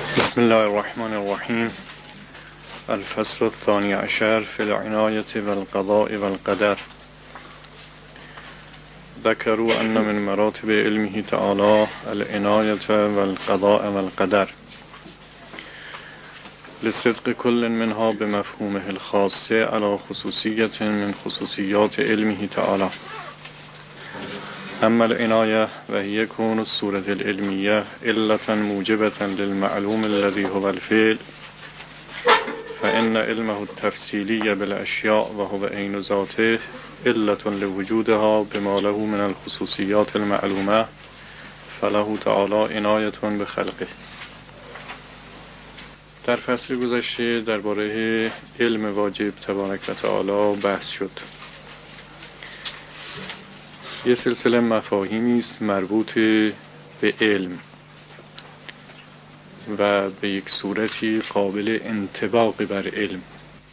بسم الله الرحمن الرحیم. الفصل الثاني عشر في العنایة والقضاء والقدر. ذكروا أن من مراتب علمه تعالى العنایة والقضاء والقدر لصدق كل منها بمفهومه الخاص على خصوصية من خصوصيات علمه تعالى. أما العناية وهي كون الصورة العلمية علة موجبة للمعلوم الذي هو الفعل، فإن علمه التفصيلي بالأشياء وهو عين ذاته علة لوجودها بما له من الخصوصيات المعلومة، فله تعالى عنایة بخلقه. در فصل گذشته درباره علم واجب تبارک و تعالی بحث شد. یه سلسله مفاهیمی است مربوط به علم و به یک صورتی قابل انطباق بر علم.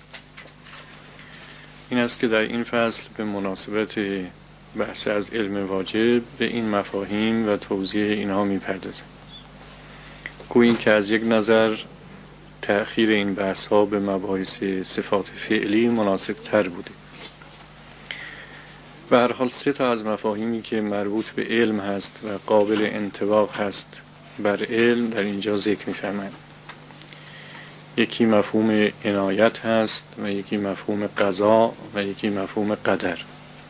این است که در این فصل به مناسبت بحث از علم واجب به این مفاهیم و توضیح اینها می‌پردازیم. گویی که از یک نظر تأخیر این بحث ها به مباحث صفات فعلی مناسب تر بوده. به هر حال سه تا از مفاهیمی که مربوط به علم هست و قابل انطباق هست بر علم در اینجا ذکر می‌فرمایند. یکی مفهوم عنایت هست و یکی مفهوم قضا و یکی مفهوم قدر.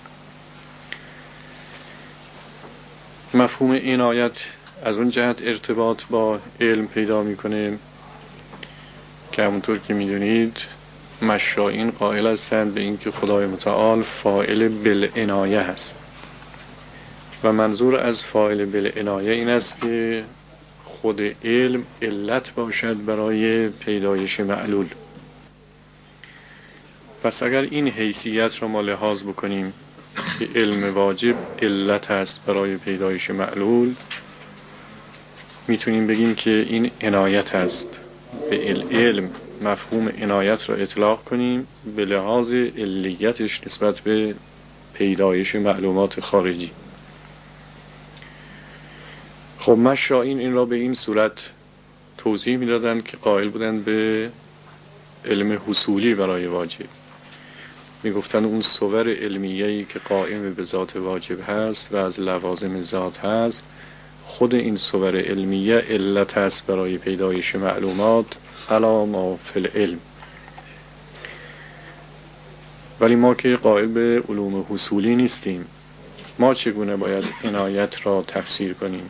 مفهوم عنایت از اون جهت ارتباط با علم پیدا میکنه که همونطور که میدونید مشائین قائل هستند به اینکه خدای متعال فاعل بالعنایه هست و منظور از فاعل بالعنایه این است که خود علم علت باشد برای پیدایش معلول. پس اگر این حیثیت را ما لحاظ بکنیم که علم واجب علت است برای پیدایش معلول، میتونیم بگیم که این عنایت است. به علم مفهوم عنایت را اطلاق کنیم به لحاظ علیتش نسبت به پیدایش معلومات خارجی. خب مشائین این را به این صورت توضیح میدادند که قائل بودند به علم حصولی برای واجب. میگفتند اون صور علمیه‌ای که قائم به ذات واجب هست و از لوازم ذات هست، خود این صور علمیه علت هست برای پیدایش معلومات علی ما فی العلم. ولی ما که قائل به علوم حصولی نیستیم، ما چگونه باید عنایت را تفسیر کنیم؟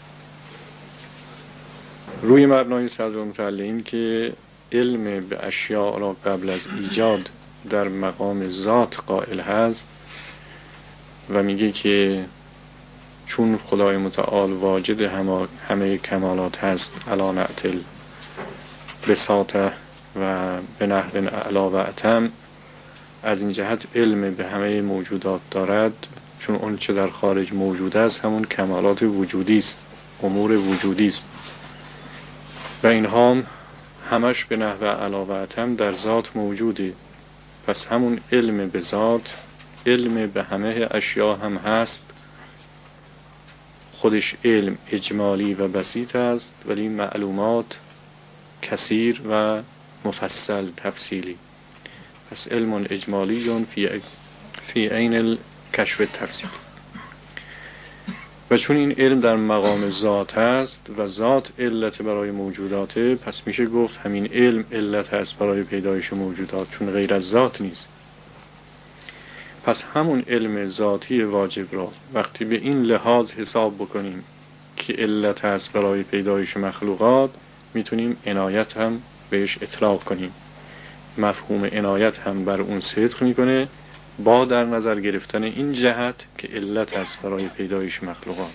روی مبنای صدر متعلقین که علم به اشیاء را قبل از ایجاد در مقام ذات قائل هست و میگه که چون خدای متعال واجد همه کمالات هست علا نعتل بساطه و به نحو اعلا و اتم، از این جهت علم به همه موجودات دارد، چون اون چه در خارج موجود است همون کمالات وجودی است، امور وجودی است و اینها همش به نحو اعلا و اتم در ذات موجوده. پس همون علم به ذات علم به همه اشیاء هم هست. خودش علم اجمالی و بسیط است ولی معلومات کثیر و مفصل تفصیلی. پس علم اجمالی فی عین الکشف التفصیلی. و چون این علم در مقام ذات است و ذات علت برای موجوداته، پس میشه گفت همین علم علت است برای پیدایش موجودات، چون غیر از ذات نیست. پس همون علم ذاتی واجب را وقتی به این لحاظ حساب بکنیم که علت است برای پیدایش مخلوقات، میتونیم عنایت هم بهش اطلاق کنیم. مفهوم عنایت هم بر اون صدق میکنه با در نظر گرفتن این جهت که علت است برای پیدایش مخلوقات.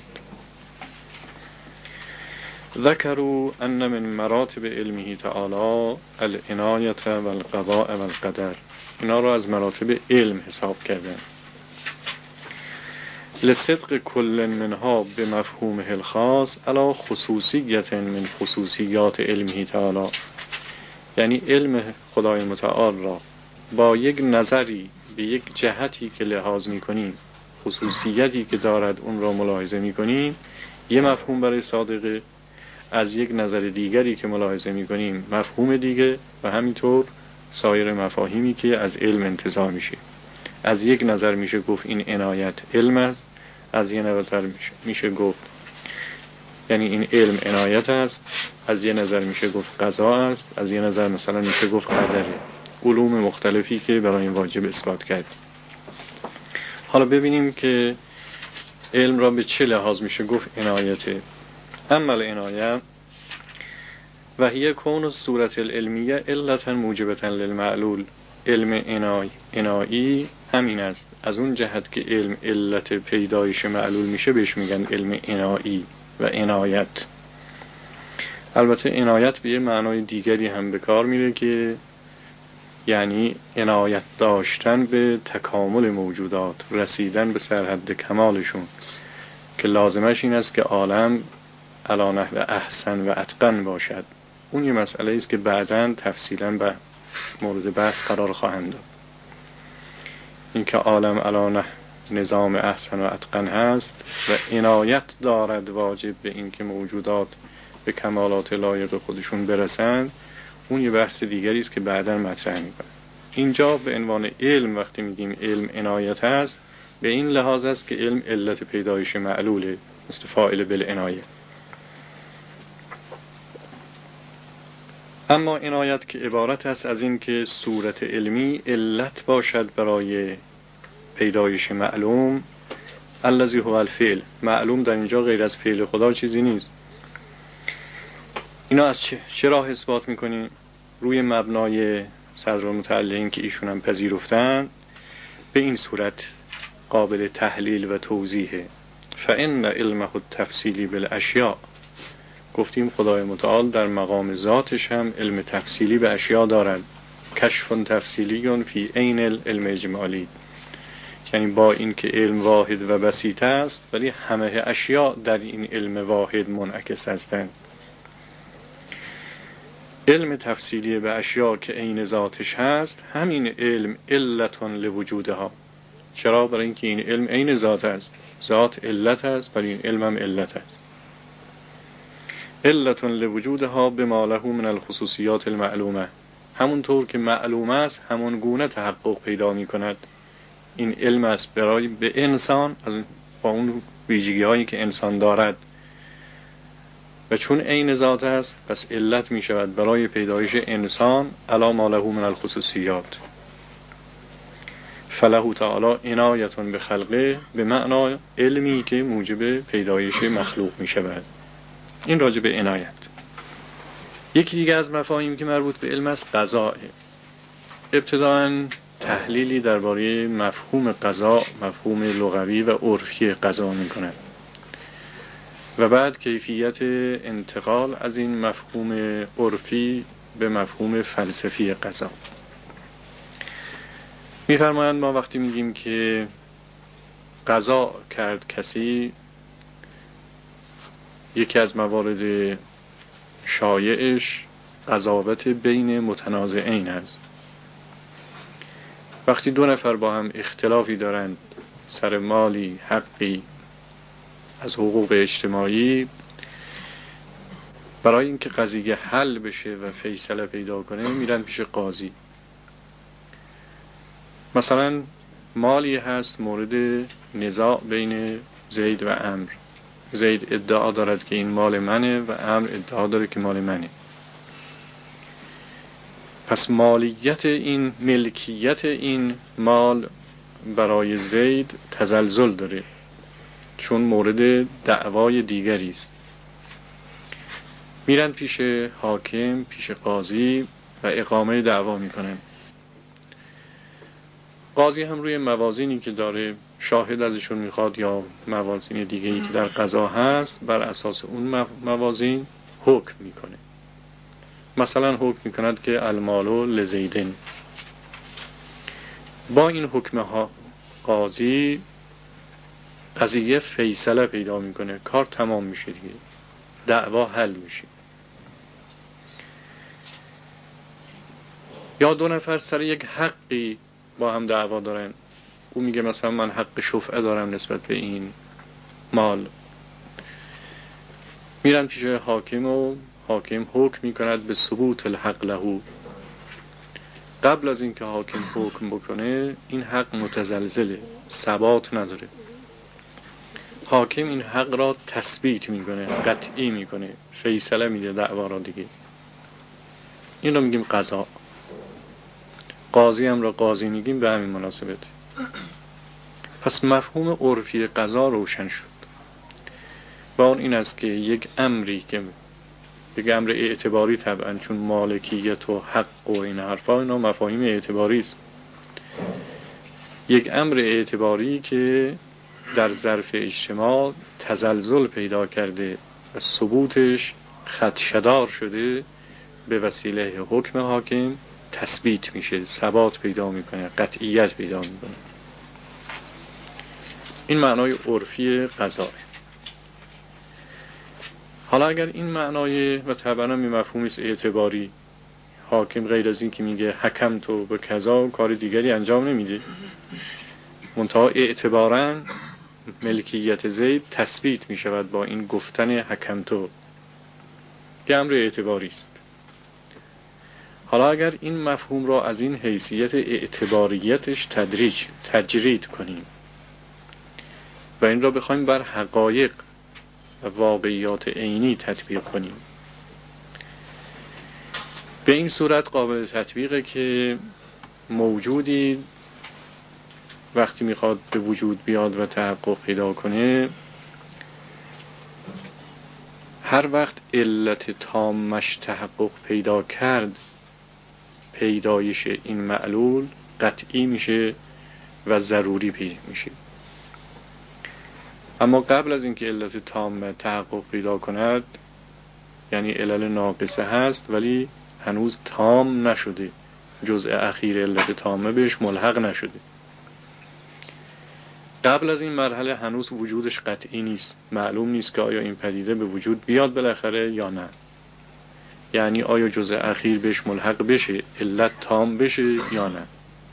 ذکروا ان من مراتب علمه تعالی العنایة والقضاء والقدر. اینا را از مراتب علم حساب کردن. لصدق کل منها به مفهومه الخاص علی خصوصیت من خصوصیات علمه تعالی. یعنی علم خدای متعال را با یک نظری به یک جهتی که لحاظ می‌کنیم، خصوصیتی که دارد اون را ملاحظه می‌کنیم، یه مفهوم برای صادقه. از یک نظر دیگری که ملاحظه می‌کنیم مفهوم دیگه و همینطور سایر مفاهیمی که از علم انتزاع میشه. از یک نظر میشه گفت این عنایت علم است، از یک نظر میشه گفت یعنی این علم عنایت است، از یک نظر میشه گفت قضا است، از یک نظر مثلا میشه گفت قدره. علوم مختلفی که برای این واجب اثبات کرد. حالا ببینیم که علم را به چه لحاظ میشه گفت عنایته. اما العنایه و هی کون الصورت العلمیه علتا موجبتا للمعلول. علم عنایی همین است. از اون جهت که علم علت پیدایش معلول میشه بهش میگن علم عنایی و عنایت. البته عنایت به یه معنای دیگری هم به کار میره که یعنی عنایت داشتن به تکامل موجودات، رسیدن به سرحد کمالشون، که لازمش این است که عالم علی نحو احسن و اتقن باشد. اون یه مسئله است که بعداً تفصیلاً به مورد بحث قرار خواهند داد. این که عالم علی نحو نظام احسن و اتقن هست و عنایت دارد واجب به این که موجودات به کمالات لایق خودشون برسند، اون یه بحث دیگری است که بعداً مطرح میکنه. اینجا به عنوان علم وقتی میگیم علم عنایت هست، به این لحاظ است که علم علت پیدایش معلوله، مثل فاعل بالعنایه. اما عنایت که عبارت است از این که صورت علمی علت باشد برای پیدایش معلوم، الذی هو الفعل. معلوم در اینجا غیر از فعل خدا چیزی نیست. اینا از چه راه اثبات میکنیم؟ روی مبنای صدرالمتعلقین که ایشون هم پذیرفتن، به این صورت قابل تحلیل و توضیحه. فإن علمه التفصیلی بالاشیاء. گفتیم خدای متعال در مقام ذاتش هم علم تفصیلی به اشیاء دارد. کشف تفصیلی فی عین العلم اجمالی. یعنی با این که علم واحد و بسیط است، ولی همه اشیاء در این علم واحد منعکس هستند. علم تفصیلی به اشیاء که عین ذاتش هست، همین علم علتون لوجودها. چرا؟ برای اینکه این علم عین ذات است. ذات علت است، ولی این علم هم علت است. علتون لوجودها بما له من الخصوصیات المعلومه. همونطور که معلوم است همون گونه تحقق پیدا می کند. این علم است برای به انسان با اون ویژگی هایی که انسان دارد، و چون عین ذات است پس علت می شود برای پیدایش انسان علی ما له من الخصوصیات. فله تعالی عنایتون به خلقه، به معنای علمی که موجب پیدایش مخلوق می شود. این راجع به عنایت. یکی دیگه از مفاهیم که مربوط به علم است قضاء. ابتداً تحلیلی درباره مفهوم قضا، مفهوم لغوی و عرفی قضا می‌کند و بعد کیفیت انتقال از این مفهوم عرفی به مفهوم فلسفی قضا. می‌فرمایند ما وقتی میگیم که قضا کرد کسی، یکی از موارد شایعش قضاوت بین متنازعین است. وقتی دو نفر با هم اختلافی دارند سر مالی، حقی از حقوق اجتماعی، برای اینکه قضیه حل بشه و فیصله پیدا کنه میرن پیش قاضی. مثلا مالی هست مورد نزاع بین زید و عمرو. زید ادعا دارد که این مال منه و عمرو ادعا داره که مال منه. پس مالیت این، ملکیت این مال برای زید تزلزل داره، چون مورد دعوای دیگری است. میرن پیش حاکم، پیش قاضی و اقامه دعوا میکنن. قاضی هم روی موازینی که داره شاهد ازشون میخواد یا موازین دیگه‌ای که در قضا هست، بر اساس اون موازین حکم میکنه. مثلا حکم میکند که المالو لزیدن. با این حکم ها قاضی قضیه فیصله پیدا میکنه، کار تمام میشه دیگه، دعوا حل میشه. یا دو نفر سر یک حقی با هم دعوا دارن، او میگه مثلا من حق شفعه دارم نسبت به این مال، میرن پیش حاکم و حاکم حکم میکند به ثبوت الحق له. قبل از اینکه حاکم حکم بکنه این حق متزلزله، ثبات نداره. حاکم این حق را تثبیت میکنه، قطعی میکنه، فیصله میده دعوا را دیگه. این رو میگیم قضا. قاضی هم را قاضی میگیم به همین مناسبت. پس مفهوم عرفی قضا روشن شد و اون این است که یک امری که یک امر اعتباری، طبعا چون مالکیت و حق و این حرفا اینا مفاهیم اعتباری است، یک امر اعتباری که در ظرف اجتماع تزلزل پیدا کرده و ثبوتش خدشه‌دار شده، به وسیله حکم حاکم تثبیت میشه، ثبات پیدا میکنه، قطعیت پیدا میکنه. این معنای عرفی قضا. حالا اگر این معنای و طبعا می مفهومی است اعتباری، حاکم غیر از این که میگه حکم تو به کذا کار دیگری انجام نمیده، منتها اعتباراً ملکیت زید تثبیت میشود با این گفتن حکم تو، که امر اعتباری است. حالا اگر این مفهوم را از این حیثیت اعتباریتش تجرید کنیم و این را بخوایم بر حقایق و واقعیات عینی تطبیق کنیم، به این صورت قابل تطبیقه که موجودی وقتی میخواد به وجود بیاد و تحقق پیدا کنه، هر وقت علت تامش تحقق پیدا کرد، پیدایش این معلول قطعی میشه و ضروری میشه. اما قبل از اینکه علت تام تحقق پیدا کند، یعنی علل ناقصه هست ولی هنوز تام نشده، جزء اخیر علت تامه بهش ملحق نشده. قبل از این مرحله هنوز وجودش قطعی نیست، معلوم نیست که آیا این پدیده به وجود بیاد بالاخره یا نه، یعنی آیا جزء اخیر بهش ملحق بشه، علت تام بشه یا نه.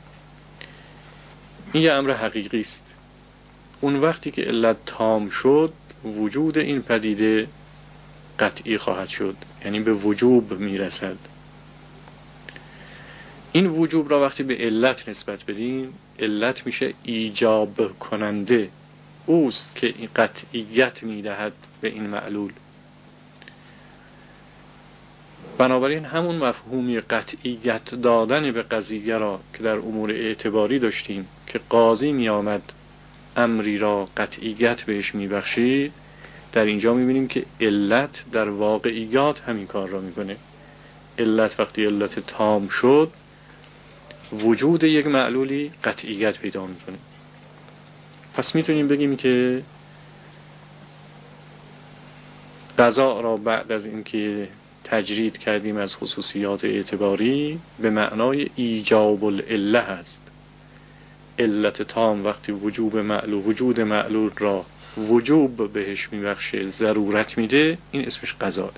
این یه امر حقیقی است. اون وقتی که علت تام شد، وجود این پدیده قطعی خواهد شد، یعنی به وجوب میرسد. این وجوب را وقتی به علت نسبت بدیم، علت میشه ایجاب کننده، اوست که این قطعیت میدهد به این معلول. بنابراین همون مفهومی قطعیت دادن به قضیه را که در امور اعتباری داشتیم که قاضی می آمد امری را قطعیت بهش می بخشید، در اینجا می بینیم که علت در واقعیات همین کار را می کنه. علت وقتی علت تام شد، وجود یک معلولی قطعیت پیدا می کنه. پس می تونیم بگیم که قضا را بعد از اینکه تجرید کردیم از خصوصیات اعتباری، به معنای ایجاب العله هست. علت تام وقتی وجود معلول را وجوب بهش میبخشه، ضرورت میده، این اسمش قضاه.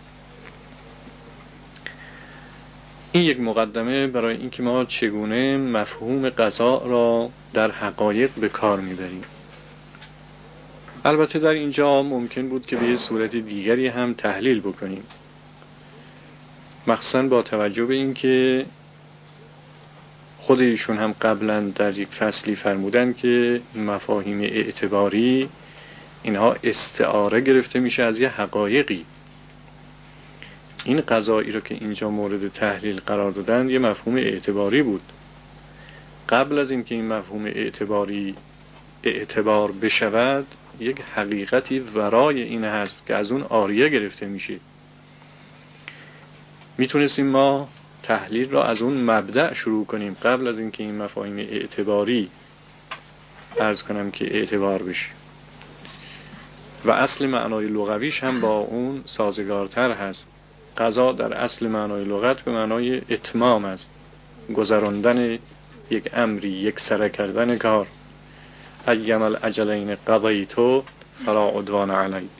این یک مقدمه برای اینکه ما چگونه مفهوم قضا را در حقایق به کار میبریم. البته در اینجا ممکن بود که به یه صورت دیگری هم تحلیل بکنیم، مخصوصا با توجه به اینکه خود ایشون هم قبلا در یک فصلی فرمودن که مفاهیم اعتباری اینها استعاره گرفته میشه از یه حقایقی. این قضایی رو که اینجا مورد تحلیل قرار دادن یه مفهوم اعتباری بود. قبل از اینکه این مفهوم اعتباری اعتبار بشود، یک حقیقتی ورای این هست که از اون عاریه گرفته میشه. میتونستیم ما تحلیل را از اون مبدأ شروع کنیم قبل از اینکه این مفاهیم اعتباری عرض کنم که اعتبار بشه، و اصل معنای لغویش هم با اون سازگارتر هست. قضا در اصل معنای لغت به معنای اتمام است، گذراندن یک امری، یک سره کردن کار. ایما الاجلین قضیتو فلا عدوان علی.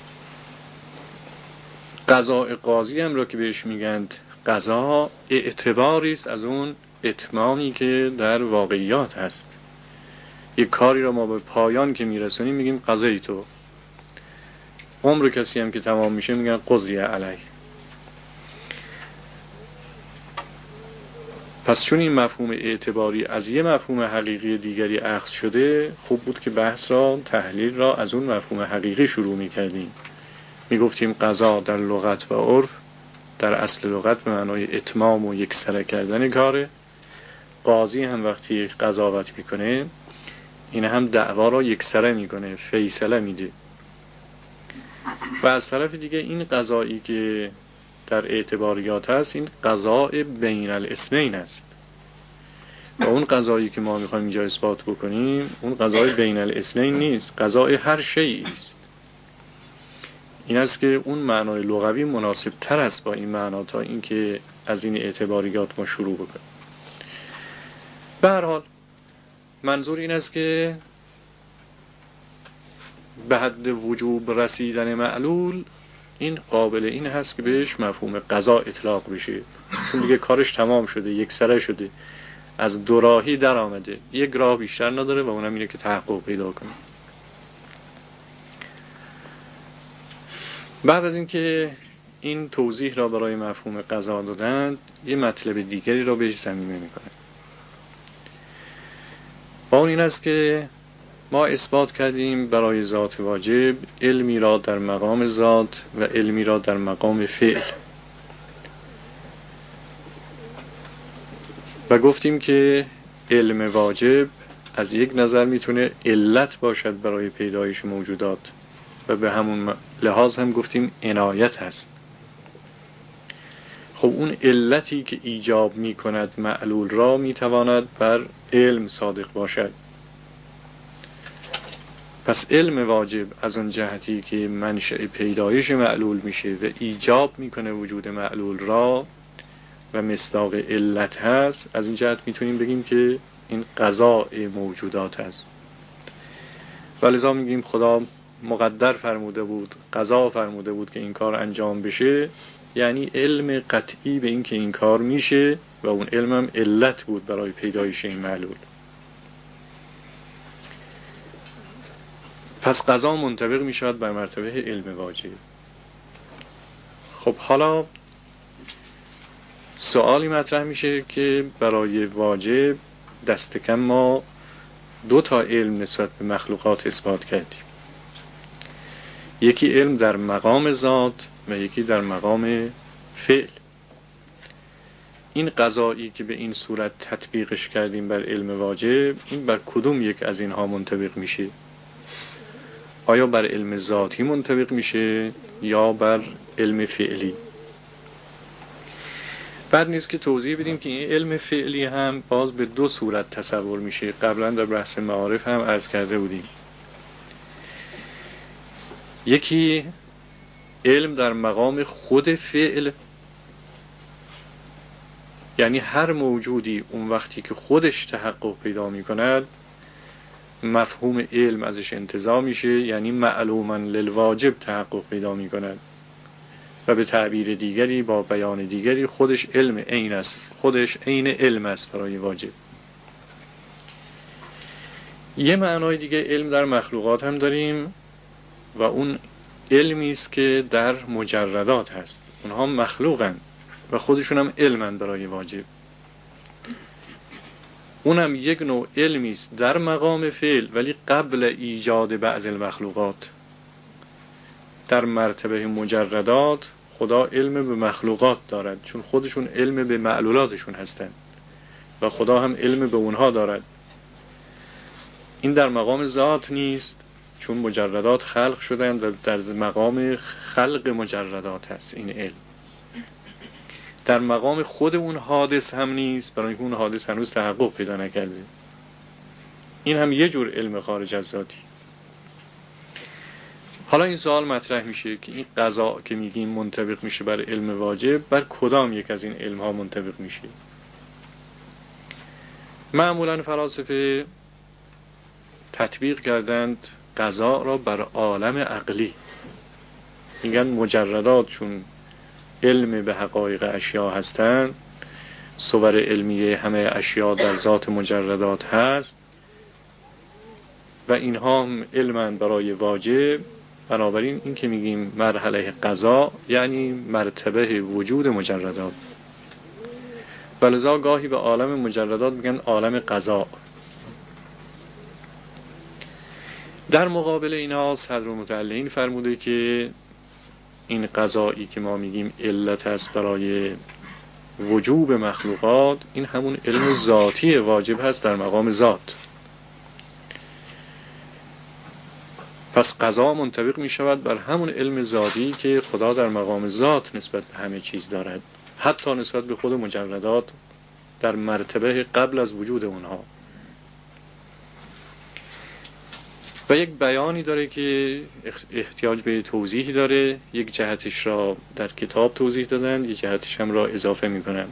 قضاء قاضی هم را که بهش میگند قضا، اعتباری است از اون اتمامی که در واقعیات هست. یک کاری را ما به پایان که میرسونیم میگیم قضیتو. عمر کسی هم که تمام میشه میگن قضیه علیه. پس چون این مفهوم اعتباری از یه مفهوم حقیقی دیگری اخذ شده، خوب بود که بحث را، تحلیل را از اون مفهوم حقیقی شروع میکردیم. میگفتیم قضا در لغت و عرف، در اصل لغت به معنای اتمام و یکسره کردن کاره. قاضی هم وقتی قضاوت میکنه این هم دعوا را یکسره میکنه، فیصله میده. و از طرف دیگه این قضایی که در اعتباریات هست، این قضاء بین الاثنین است. و اون قضایی که ما میخوایم اینجا اثبات بکنیم اون قضاء بین الاثنین نیست، قضاء هر شیئی است. این است که اون معنای لغوی مناسب تر است با این معنا تا اینکه از این اعتباریات ما شروع بکنیم. به هر حال منظور این است که به حد وجوب رسیدن معلول این قابل این هست که بهش مفهوم قضا اطلاق بشه، چون دیگه کارش تمام شده، یکسره شده، از دو راهی در آمده، یک راه بیشتر نداره و اونم اینه که تحقق پیدا کنه. بعد از اینکه این توضیح را برای مفهوم قضا دادند، یه مطلب دیگری را بهش ضمیمه میکنه. با اون این است که ما اثبات کردیم برای ذات واجب علمی را در مقام ذات و علمی را در مقام فعل، و گفتیم که علم واجب از یک نظر میتونه علت باشد برای پیدایش موجودات و به همون لحاظ هم گفتیم عنایت هست. خب اون علتی که ایجاب میکند معلول را میتواند بر علم صادق باشد. پس علم واجب از اون جهتی که منشأ پیدایش معلول میشه و ایجاب میکنه وجود معلول را و مصداق علت هست، از این جهت میتونیم بگیم که این قضاء موجودات هست. ولذا میگیم خدا مقدر فرموده بود، قضا فرموده بود که این کار انجام بشه، یعنی علم قطعی به این که این کار میشه و اون علم هم علت بود برای پیدایش این معلول. پس قضا منطبق می شود بر مرتبه علم واجب. خب حالا سوالی مطرح میشه که برای واجب دست کم ما 2 تا علم نسبت به مخلوقات اثبات کردیم. یکی علم در مقام ذات و یکی در مقام فعل. این قضایی که به این صورت تطبیقش کردیم بر علم واجب، این بر کدوم یک از اینها منطبق میشه؟ آیا بر علم ذاتی منطبق میشه یا بر علم فعلی؟ بعد نیست که توضیح بدیم که این علم فعلی هم باز به 2 صورت تصور میشه. قبلا در بحث معارف هم عرض کرده بودیم. یکی علم در مقام خود فعل، یعنی هر موجودی اون وقتی که خودش تحقق پیدا میکند مفهوم علم ازش انتزاع میشه، یعنی معلوما للواجب تحقق پیدا میکند و به تعبیر دیگری با بیان دیگری خودش علم عین است، خودش عین علم است برای واجب. یه معنای دیگه علم در مخلوقات هم داریم و اون علمی است که در مجردات هست، اونها مخلوقن و خودشون هم علمن برای واجب. اونم یک نوع علمی است در مقام فعل ولی قبل ایجاد بعض المخلوقات. در مرتبه مجردات خدا علم به مخلوقات دارد چون خودشون علم به معلولاتشون هستند و خدا هم علم به اونها دارد. این در مقام ذات نیست چون مجردات خلق شدند و در مقام خلق مجردات هست این علم. در مقام خود اون حادث هم نیست برای اینکه اون حادث هنوز تحقق پیدا نکرده. این هم یه جور علم خارج از ذاتی. حالا این سوال مطرح میشه که این قضا که میگیم منطبق میشه بر علم واجب، بر کدام یک از این علم ها منطبق میشه؟ معمولا فلاسفه تطبیق کردند قضا را بر عالم عقلی. میگن مجردات چون علم به حقایق اشیا هستند، صور علمیه همه اشیا در ذات مجردات هست و اینها هم علمن برای واجب، بنابراین این که میگیم مرحله قضا یعنی مرتبه وجود مجردات. ولذا گاهی به عالم مجردات میگن عالم قضا. در مقابل اینا صدرالمتعلین فرموده که این قضایی که ما میگیم علت است برای وجوب مخلوقات، این همون علم ذاتی واجب هست در مقام ذات. پس قضا منطبق می شود بر همون علم ذاتی که خدا در مقام ذات نسبت به همه چیز دارد، حتی نسبت به خود مجردات در مرتبه قبل از وجود اونها. و یک بیانی داره که احتیاج به توضیحی داره. یک جهتش را در کتاب توضیح دادن، یک جهتش هم را اضافه میکنن.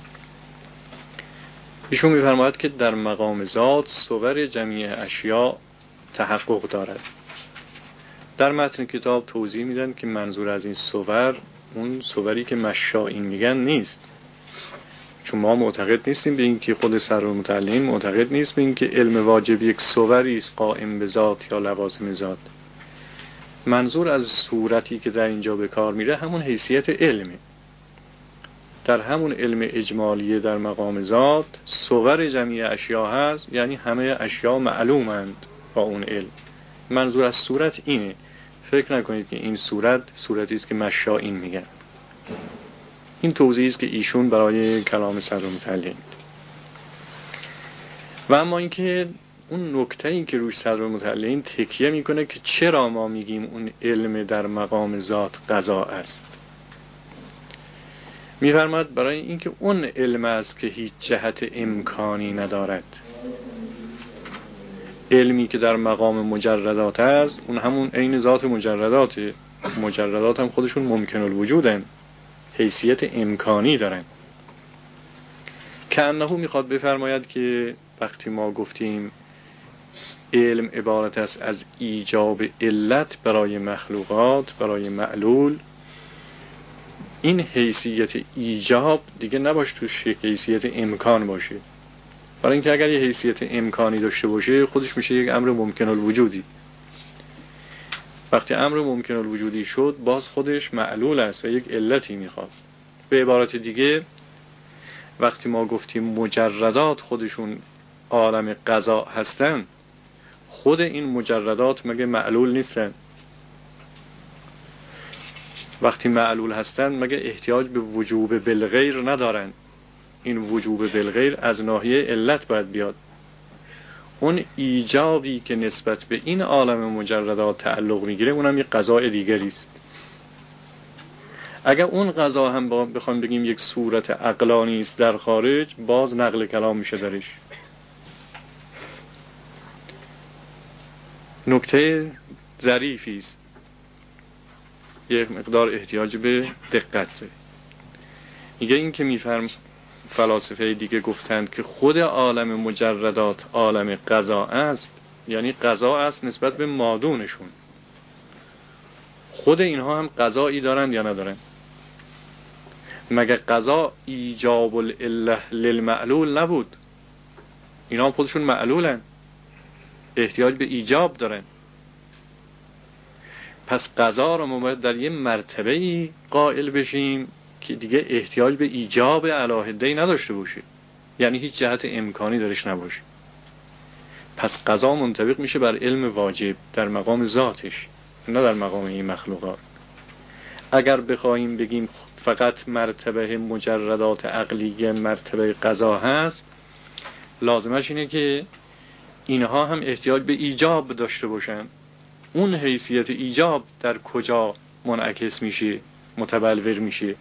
ایشون میفرماید که در مقام ذات صور جمیع اشیاء تحقق دارد. در متن کتاب توضیح میدن که منظور از این صور اون صوری که مشائین میگن نیست، چون ما معتقد نیستیم به این که خود صدرالمتعلین معتقد نیست به این که علم واجب یک صوری است قائم به ذات یا لوازم ذات. منظور از صورتی که در اینجا به کار میره همون حیثیت علمه. در همون علم اجمالیه در مقام ذات صور جمیع اشیاء هست، یعنی همه اشیاء معلومند با اون علم. منظور از صورت اینه. فکر نکنید که این صورتی است که مشائین میگن. این توضیحی است که ایشون برای کلام صدرالمتعلین. و اما اینکه اون نکته‌ای که روش صدرالمتعلین تکیه میکنه که چرا ما میگیم اون علم در مقام ذات قضا است، میفرماد برای اینکه اون علم است که هیچ جهت امکانی ندارد. علمی که در مقام مجردات است اون همون عین ذات مجرداته. مجردات هم خودشون ممکن الوجودن، حیثیت امکانی دارن. که انه میخواد بفرماید که وقتی ما گفتیم علم عبارت است از ایجاب علت برای مخلوقات، برای معلول، این حیثیت ایجاب دیگه نباش توش حیثیت امکان باشه. برای اینکه اگر یه حیثیت امکانی داشته باشه خودش میشه یک امر ممکن الوجودی. وقتی امر ممکن الوجودی شد باز خودش معلول است و یک علتی میخواد. به عبارت دیگه وقتی ما گفتیم مجردات خودشون عالم قضا هستن، خود این مجردات مگه معلول نیستن؟ وقتی معلول هستن مگه احتیاج به وجوب بالغیر ندارن؟ این وجوب بالغیر از ناحیه علت باید بیاد. اون ایجابی که نسبت به این عالم مجردات تعلق میگیره اونم یک قضاء دیگری است. اگر اون قضا هم بخوام بگیم یک صورت عقلانی است در خارج، باز نقل کلام میشه درش. نکته ظریفی است، یک مقدار احتیاج به دقت داره. میگه این که میفرم فلاسفه دیگه گفتند که خود عالم مجردات عالم قضا است، یعنی قضا است نسبت به مادونشون. خود اینها هم قضایی دارند یا ندارند؟ مگه قضا ایجاب العله للمعلول نبود؟ اینا هم خودشون معلولن، احتیاج به ایجاب دارن. پس قضا رو ما باید در یه مرتبه‌ای قائل بشیم که دیگه احتیاج به ایجاب علاهده‌ای نداشته باشه، یعنی هیچ جهت امکانی درش نباشه. پس قضا منطبق میشه بر علم واجب در مقام ذاتش، نه در مقام این مخلوقات. اگر بخوایم بگیم فقط مرتبه مجردات عقلیه مرتبه قضا هست، لازمش اینه که اینها هم احتیاج به ایجاب داشته باشن. اون حیثیت ایجاب در کجا منعکس میشه، متبلور میشه؟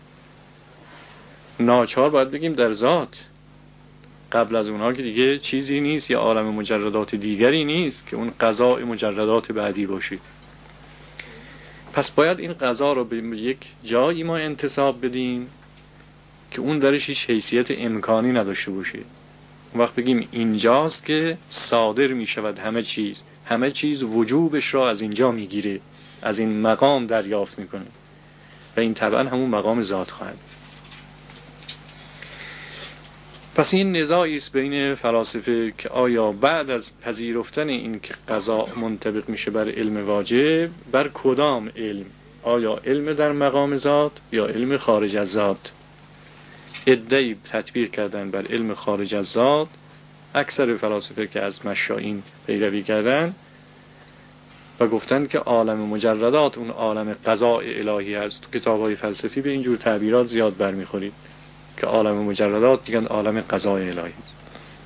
ناچار باید بگیم در ذات. قبل از اونها که دیگه چیزی نیست، یا عالم مجردات دیگری نیست که اون قضاء مجردات بعدی باشه. پس باید این قضا رو به یک جایی ما انتساب بدیم که اون درش هیچ حیثیت امکانی نداشته باشه. وقت بگیم اینجاست که صادر می شود همه چیز وجوبش را از اینجا می گیره، از این مقام دریافت می کنه و این طبعا همون مقام ذات خواهد. پس این نزاعی است بین فلاسفه که آیا بعد از پذیرفتن این که قضا منطبق میشه بر علم واجب، بر کدام علم؟ آیا علم در مقام ذات یا علم خارج از ذات؟ عده‌ای تطبیق کردن بر علم خارج از ذات، اکثر فلاسفه که از مشائین پیروی کردن و گفتن که عالم مجردات اون عالم قضاء الهی است. تو کتاب‌های فلسفی به اینجور تعبیرات زیاد برمیخورید که عالم مجردات میگن عالم قضاء الهی است.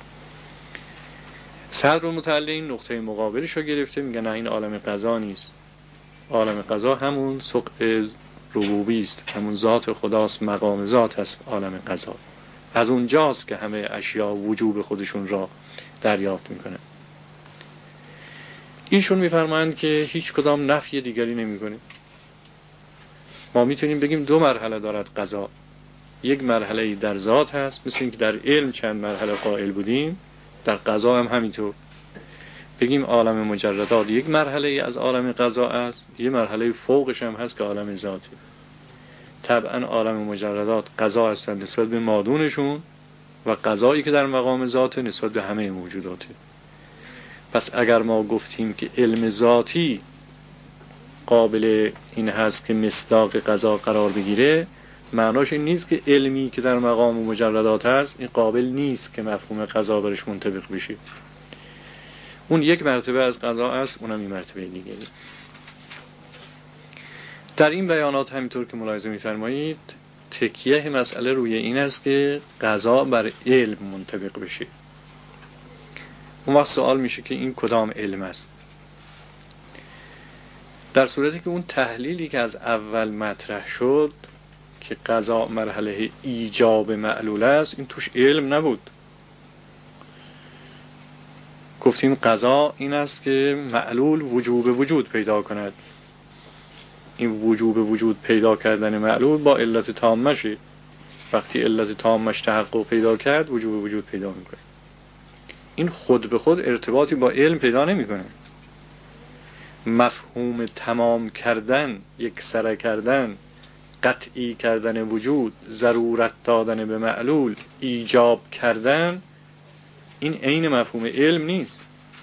صدر المتعلین نقطه مقابلش رو گرفته، میگن نه، این عالم قضا نیست. عالم قضا همون سقط ربوبی است، همون ذات خداست، مقام ذات است عالم قضا. از اونجاست که همه اشیا وجوب خودشون را دریافت میکنن. ایشون میفرمایند که هیچ کدام نفی دیگری نمیکنه. ما میتونیم بگیم دو مرحله دارد قضا. یک مرحله در ذات هست، مثل اینکه در علم چند مرحله قائل بودیم، در قضا هم همینطور. بگیم عالم مجردات یک مرحله از عالم قضا است، یک مرحله فوقش هم هست که عالم ذاتی. طبعا عالم مجردات قضا هستند نسبت به مادونشون و قضایی که در مقام ذات نسبت به همه موجوداته. پس اگر ما گفتیم که علم ذاتی قابل این هست که مصداق قضا قرار بگیره، معناش این نیست که علمی که در مقام مجردات هست این قابل نیست که مفهوم قضا برش منطبق بشه. اون یک مرتبه از قضا است، اونم این مرتبه دیگه. در این بیانات همینطور که ملاحظه می‌فرمایید تکیه مسئله روی این است که قضا بر علم منطبق بشه. اون وقت سوال میشه که این کدام علم است؟ در صورتی که اون تحلیلی که از اول مطرح شد که قضا مرحله ایجاب معلول است، این توش علم نبود. گفتیم قضا این است که معلول وجوب وجود پیدا کند. این وجوب وجود پیدا کردن معلول با علت تامشه. وقتی علت تامش تحقق پیدا کرد وجوب وجود پیدا میکنه. این خود به خود ارتباطی با علم پیدا نمیکنه. مفهوم تمام کردن، یکسره کردن، قطعی کردن وجود، ضرورت دادن به معلول، ایجاب کردن، این عین مفهوم علم نیست.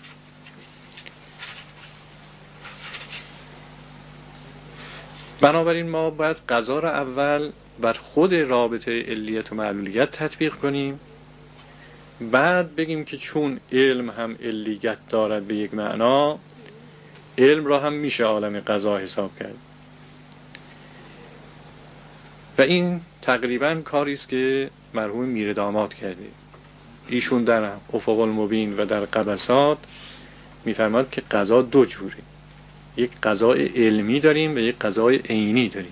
بنابراین ما باید قضا را اول بر خود رابطه علیت و معلولیت تطبیق کنیم، بعد بگیم که چون علم هم علیت دارد به یک معنا، علم را هم میشه عالم قضا حساب کرد. و این تقریبا کاری است که مرحوم میرداماد کرده. ایشون در افق المبین و در قبسات میفرماد که قضا دو جوره، یک قضای علمی داریم و یک قضای عینی داریم.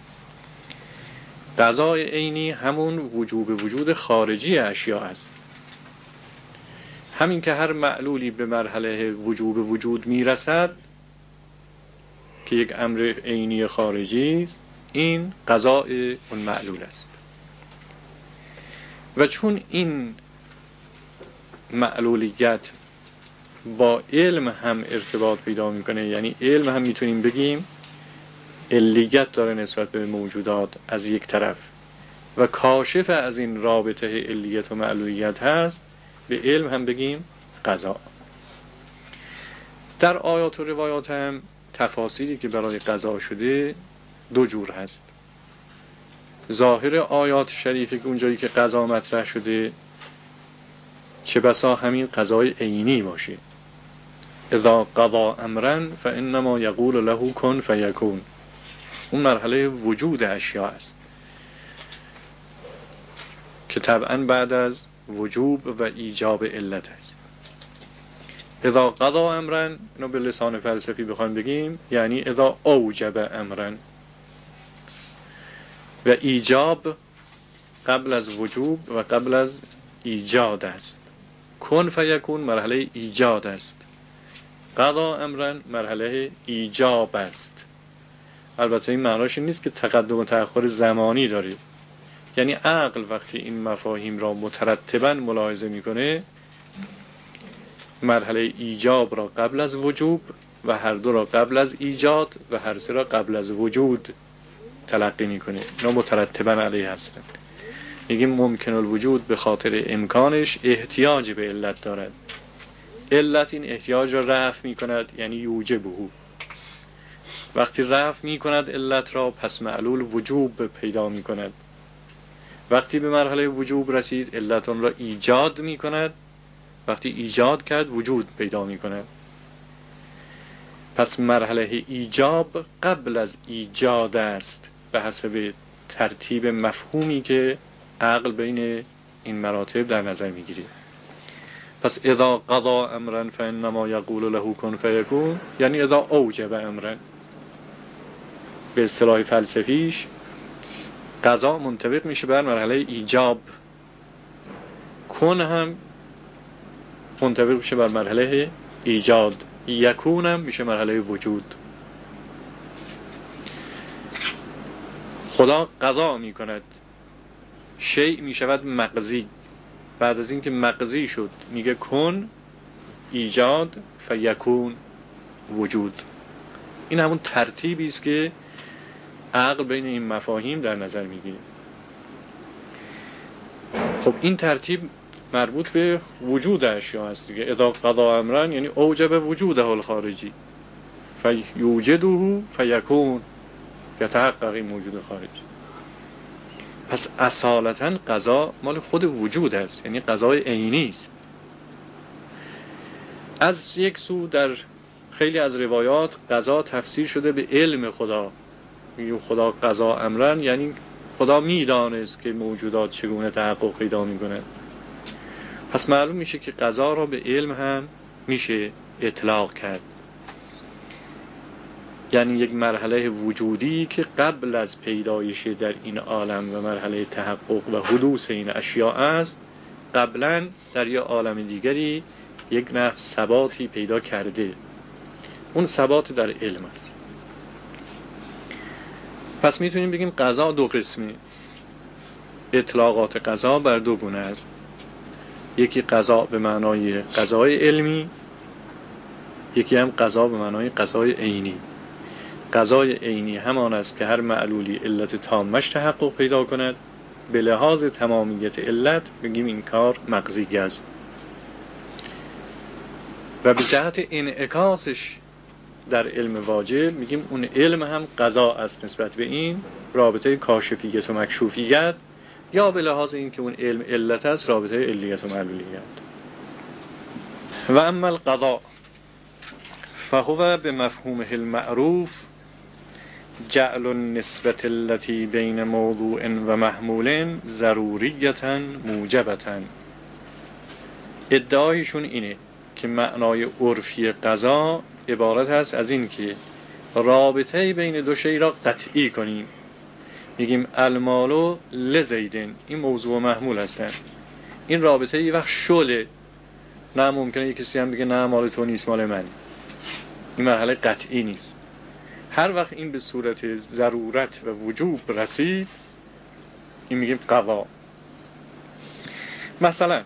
قضای عینی همون وجوب وجود خارجی اشیاء است. همین که هر معلولی به مرحله وجوب وجود میرسد که یک امر عینی خارجی است، این قضای اون معلول است. و چون این معلولیت با علم هم ارتباط پیدا میکنه، یعنی علم هم میتونیم بگیم علیت داره نسبت به موجودات از یک طرف و کاشف از این رابطه علیت و معلولیت هست، به علم هم بگیم قضا. در آیات و روایات هم تفاصیلی که برای قضا شده دو جور هست. ظاهر آیات شریفه که اونجایی که قضا مطرح شده چه بسا همین قضای عینی باشه. اذا قضا امرا فانما یقول له کن فیکون. اون مرحله وجود اشیاء است که طبعا بعد از وجوب و ایجاب علت است. اذا قضا امرا، اینو به لسان فلسفی بخوایم بگیم، یعنی اذا اوجب امرا. و ایجاب قبل از وجوب و قبل از ایجاد است. کن فیکون مرحله ایجاد است. قضا امرا مرحله ایجاب است. البته این معناش این نیست که تقدم و تأخر زمانی داره. یعنی عقل وقتی این مفاهیم را مترتباً ملاحظه میکنه، مرحله ایجاب را قبل از وجوب و هر دو را قبل از ایجاد و هر سه را قبل از وجود تلقی میکنه. اینا مترتباً علیه هستند. میگیم ممکن الوجود به خاطر امکانش احتیاج به علت دارد. علت این احتیاج را رفع میکند، یعنی یوجبه. وقتی رفع میکند علت را، پس معلول وجوب پیدا میکند. وقتی به مرحله وجوب رسید، علت آن را ایجاد میکند. وقتی ایجاد کرد، وجود پیدا میکند. پس مرحله ایجاب قبل از ایجاد است، به حسب ترتیب مفهومی که عقل بین این مراتب در نظر میگیره. پس اذا قضا امرا فانما یقول له کن فیکون، یعنی اذا اوجب امرا. به اصطلاح فلسفیش قضا منطبق میشه بر مرحله ایجاب، کن هم منطبق میشه بر مرحله ایجاد، یکون هم میشه مرحله وجود. خدا قضا میکند، شیء میشود مقضی. بعد از اینکه مقضی شد میگه کن، ایجاد، فیکون، وجود. این همون ترتیبی است که عقل بین این مفاهیم در نظر میگیره. خب این ترتیب مربوط به وجود اشیا هست دیگه. اذا قضا امرا یعنی اوجب وجوده الخارجی، فیوجده فیکون، یتحقق این موجود خارجی. پس اصالتا قضا مال خود وجود است، یعنی قضای عینی است. از یک سو در خیلی از روایات قضا تفسیر شده به علم خدا. میگه خدا قضا امرن، یعنی خدا میدانست که موجودات چگونه تحقق پیدا میکنه. پس معلوم میشه که قضا را به علم هم میشه اطلاق کرد، یعنی یک مرحله وجودی که قبل از پیدایش در این عالم و مرحله تحقق و حدوث این اشیاء است، قبلا در یک عالم دیگری یک نحو ثباتی پیدا کرده. اون ثبات در علم است. پس میتونیم بگیم قضا دو قسمه. اطلاقات قضا بر دو گونه است. یکی قضا به معنای قضای علمی، یکی هم قضا به معنای قضای عینی. قضای عینی همان است که هر معلولی علت تامش تحقق پیدا کند، به لحاظ تمامیت علت بگیم این کار مقضی است. و به جهت انعکاسش در علم واجب میگیم اون علم هم قضا است نسبت به این رابطه کاشفیت و مکشوفیت، یا به لحاظ این که اون علم علت است رابطه علیت و معلولیت. و اما القضا فهو به مفهومه المعروف جعل النسبة التي بین موضوع و محمول ضروریتا موجبتا. ادعایشون اینه که معنای عرفی قضا عبارت است از این که رابطه بین دو شی را قطعی کنیم. میگیم المالو لزیدن، این موضوع و محمول هستن. این رابطه یه وقت شله، نه ممکنه یک کسی هم بگه نه مال تو نیست مال من. این مرحله قطعی نیست. هر وقت این به صورت ضرورت و وجوب رسید، این میگیم قضا. مثلا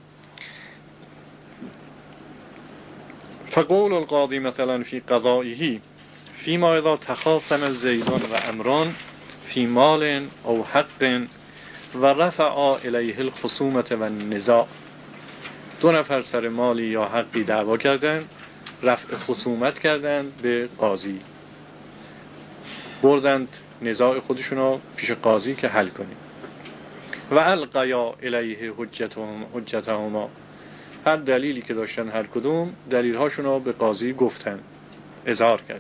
فقول القاضی مثلا فی قضائه فیما اذا تخاصم زیدان و امران فی مال او حق و رفع الیه الخصومت و النزاع. دو نفر سر مالی یا حقی دعوا کردن، رفع خصومت کردن به قاضی، بردند نزاع خودشونو پیش قاضی که حل کنیم. و القیا الیه حجتهما، هر دلیلی که داشتن هر کدوم دلیل‌هاشونو به قاضی گفتن، اظهار کرد.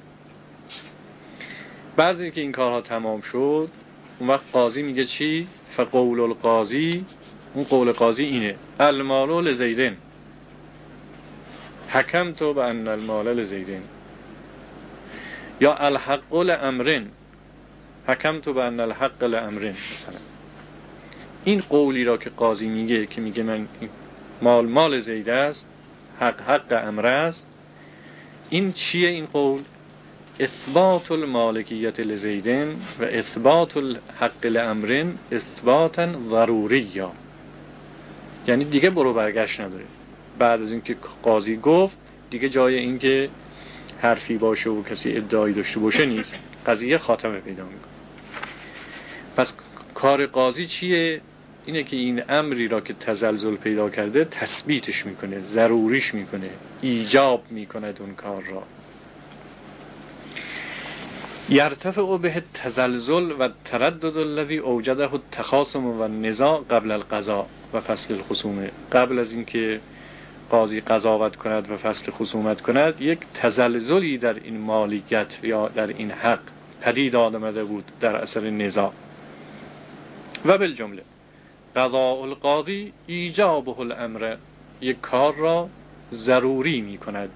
بعد اینکه این کارها تمام شد، اون وقت قاضی میگه چی؟ فقول القاضی، اون قول قاضی اینه المال لزیدن، حکمت بان المال لزیدن، یا الحق لامرن، حکمت بان الحق لامرن. مثلا این قولی را که قاضی میگه که میگه من مال زید است، حق امر است، این چیه این قول؟ اثبات المالکیت لزیدن و اثبات الحق لامرن اثباتا ضروریه. یعنی دیگه برو برگشت نداره. بعد از اینکه قاضی گفت دیگه جای اینکه حرفی باشه و کسی ادعایی داشته باشه نیست، قضیه خاتمه پیدا میکنه. پس کار قاضی چیه؟ اینه که این امری را که تزلزل پیدا کرده تثبیتش میکنه، ضروریش میکنه، ایجاب میکند اون کار را. یرتفع به تزلزل و تردد الذی اوجده التخاصم و النزاع قبل القضاء و فصل الخصومه. قبل از اینکه قاضی قضاوت کند و فصل خصومت کند، یک تزلزلی در این مالکیت یا در این حق پدید آمده بود در اثر نزاع. و بالجمله قضاء القاضی ایجابه الامر، یک کار را ضروری می کند،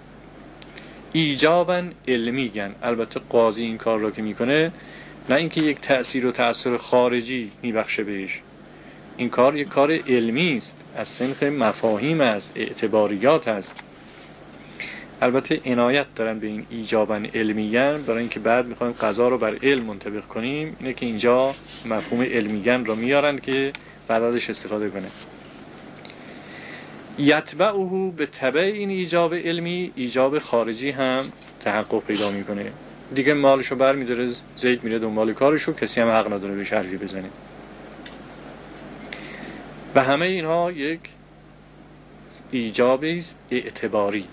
ایجابا علمیگن. البته قاضی این کار را که میکنه نه اینکه یک تأثیر و تأثیر خارجی میبخشه بهش، این کار یک کار علمی است، از سنخ مفاهیم است، اعتباریات است. البته عنایت دارن به این ایجابا علمیگن، برای اینکه بعد میخوایم قضا رو بر علم منطبق کنیم، اینه که اینجا مفهوم علمیگن رو میارن که بعد ازش استفاده کنه. یتبعه به تبع این ایجاب علمی، ایجاب خارجی هم تحقق پیدا میکنه. دیگه مالشو بر میداره، زید میره دنبال کارشو، کسی هم حق نداره بهش حرفی بزنه. و همه اینها یک ایجابی است اعتباری.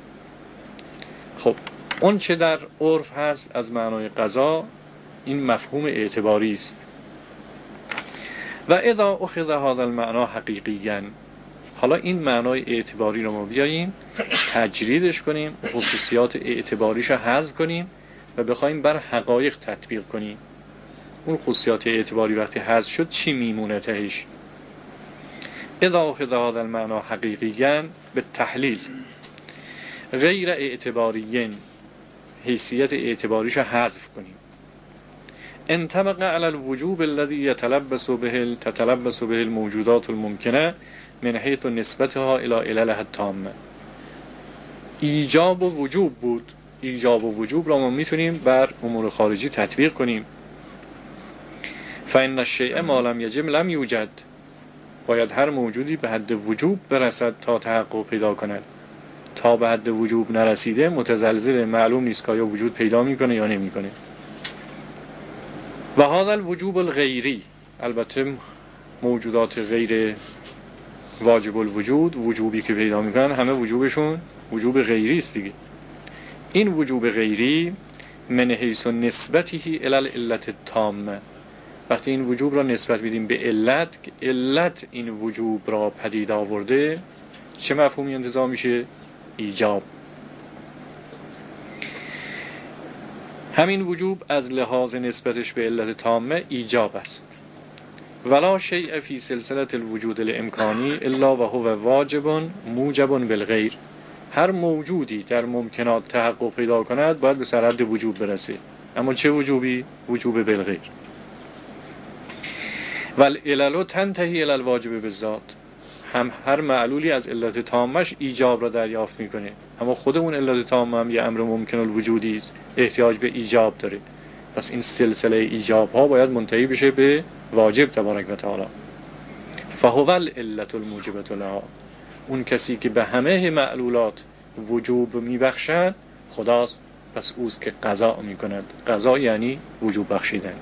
خب اون چه در عرف هست از معنای قضا، این مفهوم اعتباری است. و اذا اخذ هذا المعنى حقیقیاً، حالا این معنای اعتباری رو ما بیاییم تجریدش کنیم، خصوصیات اعتباریش رو حذف کنیم و بخوایم بر حقایق تطبیق کنیم. اون خصوصیات اعتباری وقتی حذف شد چی میمونه تهش؟ اذا اخذ هذا المعنى حقیقیاً به تحلیل غیر اعتباریین، حیثیت اعتباریش رو حذف کنیم. انطبق علی الوجوب الذي تتلبس به الموجودات الممکنه من حیث نسبتها الى عللها التامه. ایجاب و وجوب بود، ایجاب و وجوب را ما میتونیم بر امور خارجی تطبیق کنیم. فإن الشیء ما لم یجب لم یوجد، باید هر موجودی به حد وجوب برسد تا تحقق پیدا کند. تا به حد وجوب نرسیده متزلزل، معلوم نیست که آیا وجود پیدا میکنه یا نمیکنه. و هذا الوجوب الغیری، البته موجودات غیر واجب الوجود، وجوبی که پیدا میکنن همه وجوبشون وجوب غیری است دیگه. این وجوب غیری من حیث نسبته الی العلت التامه، وقتی این وجوب را نسبت میدیم به علت که علت این وجوب را پدید آورده، چه مفهومی انتزاع میشه؟ ایجاب. همین وجوب از لحاظ نسبتش به علت تامه ایجاب است. ولا شیء فی سلسله الوجود الامکانی الا و هو واجب موجب بالغیر. هر موجودی در ممکنات تحقق پیدا کند باید به سرحد وجوب برسه، اما چه وجوبی؟ وجوب بالغیر. والعلل تنتهی الی الواجب بالذات، هم هر معلولی از علت تامش ایجاب را دریافت میکنه، اما خود اون علت تامه هم یه امر ممکن الوجودی است، احتیاج به ایجاب داره. پس این سلسله ایجاب ها باید منتهی بشه به واجب تبارک و تعالی. فهو العلت الموجبه لها، اون کسی که به همه معلولات وجوب میبخشد خداست، پس اوست که قضا میکند. قضا یعنی وجوب بخشیدن.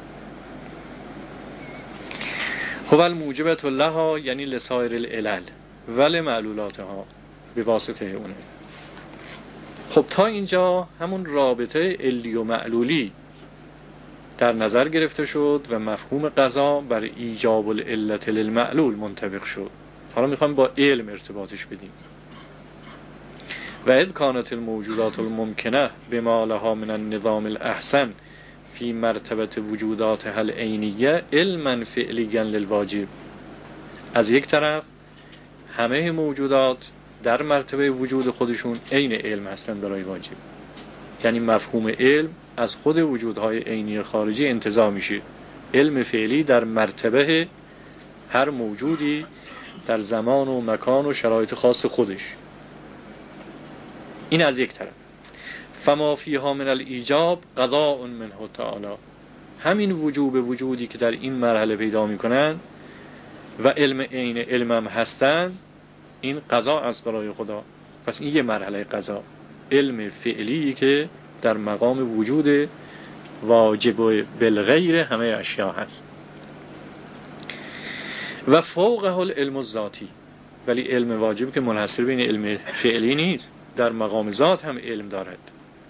هو الموجبه لها یعنی لسایر العلل ول معلولاتها، به واسطه اونه. خب تا اینجا همون رابطه علی و معلولی در نظر گرفته شد و مفهوم قضا بر ایجاب العلت للمعلول منطبق شد. حالا میخوام با علم ارتباطش بدیم. و اذ کانت الموجودات الممکنه بما لها من النظام الاحسن فی مرتبه وجودات العینیه علما فعلیا للواجب. از یک طرف همه موجودات در مرتبه وجود خودشون عین علم هستن برای واجب، یعنی مفهوم علم از خود وجودهای عینی خارجی انتزاع میشه. علم فعلی در مرتبه هر موجودی در زمان و مکان و شرایط خاص خودش. این از یک طرف. فما فیها من الایجاب قضاء منه تعالی، همین وجودی که در این مرحله پیدا میکنن و علم عین علم هم هستن، این قضا است برای خدا. پس این یه مرحله قضا، علم فعلی که در مقام وجود واجب بالغیر همه اشیاء هست. و فوقه العلم الذاتی، ولی علم واجب که منحصر به این علم فعلی نیست، در مقام ذات هم علم دارد.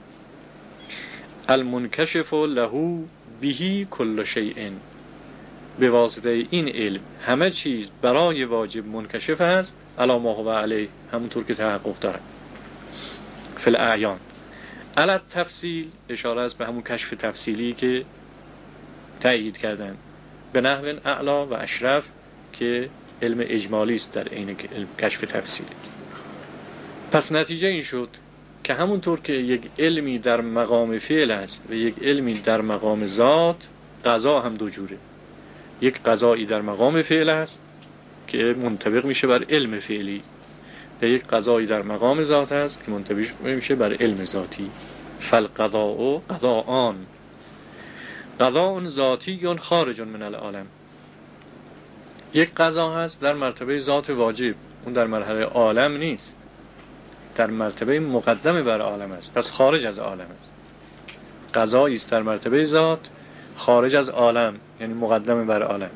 المنکشف له به کل شیء، به واسطه این علم همه چیز برای واجب منکشف است، علی ما هو علیه، همونطور که تحقق دارد. فی الاعیان، علی تفصیل اشاره است به همون کشف تفصیلی که تأیید کردن، به نحو اعلا و اشرف که علم اجمالی است در عین علم کشف تفصیلی. پس نتیجه این شد که همونطور که یک علمی در مقام فعل است و یک علمی در مقام ذات، قضا هم دو جوره. یک قضایی در مقام فعل است که منطبق میشه بر علم فعلی، و یک قضایی در مقام ذات است که منطبق میشه بر علم ذاتی. فالقضاء قضاءان، قضاء ذاتی خارج من العالم. یک قضا هست در مرتبه ذات واجب، اون در مرحله عالم نیست، در مرتبه مقدم بر عالم است، پس خارج از عالم است. قضایی است در مرتبه ذات خارج از عالم، یعنی مقدم بر عالم.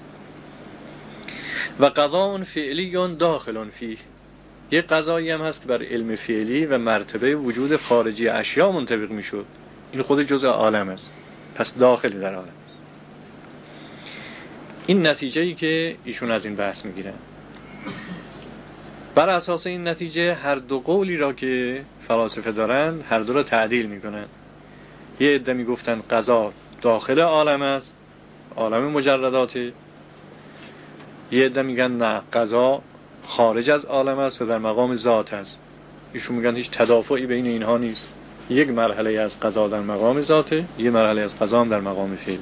و قضاء فعلی داخل فیه، یک قضایی هم هست که بر علم فعلی و مرتبه وجود خارجی اشیا منطبق میشد، این خود جزء عالم است، پس داخلی در عالم. این نتیجه‌ای که ایشون از این بحث میگیرن. بر اساس این نتیجه هر دو قولی را که فلاسفه دارن هر دو را تعدیل میکنن. یه عده میگفتن قضا داخل عالم است، عالم مجرداته. یه عده میگن نه، قضا خارج از عالم است و در مقام ذات است. ایشون میگن هیچ تدافعی بین اینها نیست، یک مرحله از قضا در مقام ذاته، یک مرحله از قضا هم در مقام فعله.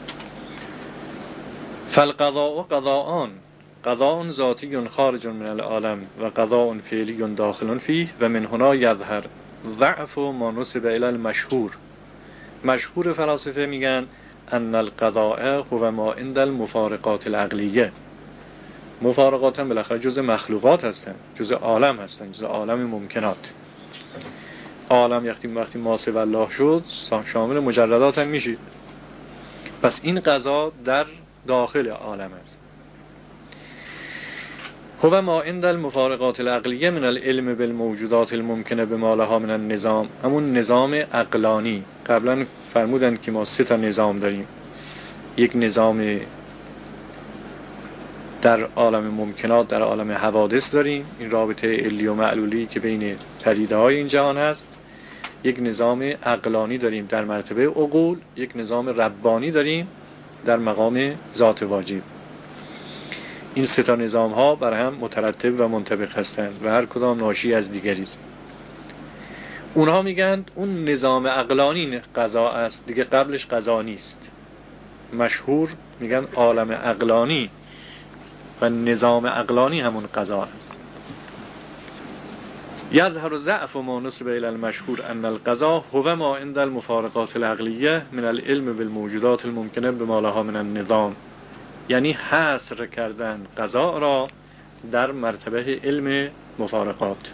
فالقضاء قضاءان، قضاء ذاتی خارج من العالم و قضاء فعلی داخل فیه، و من هنا یظهر ضعف ما نسب الی المشهور. مشهور فلاسفه میگن ان القضاء هو ما عند المفارقات العقلیه. مفارقات هم بالاخره جزء مخلوقات هستن، جزء عالم هستن، جزء عالم ممکنات. عالم وقتی ما سوى الله شد شامل مجردات هم میشه، پس این قضا در داخل عالم است. هو ما عند المفارقات العقلیه من العلم بالموجودات الممکنه بما لها من النظام، همون نظام عقلانی. قبلا فرمودن که ما 3 تا نظام داریم. یک نظام در عالم ممکنات، در عالم حوادث داریم، این رابطه علی و معلولی که بین پدیده های این جهان هست. یک نظام عقلانی داریم در مرتبه عقول، یک نظام ربانی داریم در مقام ذات واجب. این 3 تا نظام ها بر هم مترتب و منطبق هستند و هر کدام ناشی از دیگری است. اونها میگن اون نظام عقلانی قضا است دیگه، قبلش قضا نیست. مشهور میگن عالم عقلانی و نظام عقلانی همون قضا است. یظهر ضعف ما نسب الی المشهور ان القضا هو ما عند المفارقات العقلیه من العلم بالموجودات الممکنه بما لها من النظام، یعنی حصر کردن قضا را در مرتبه علم مفارقات.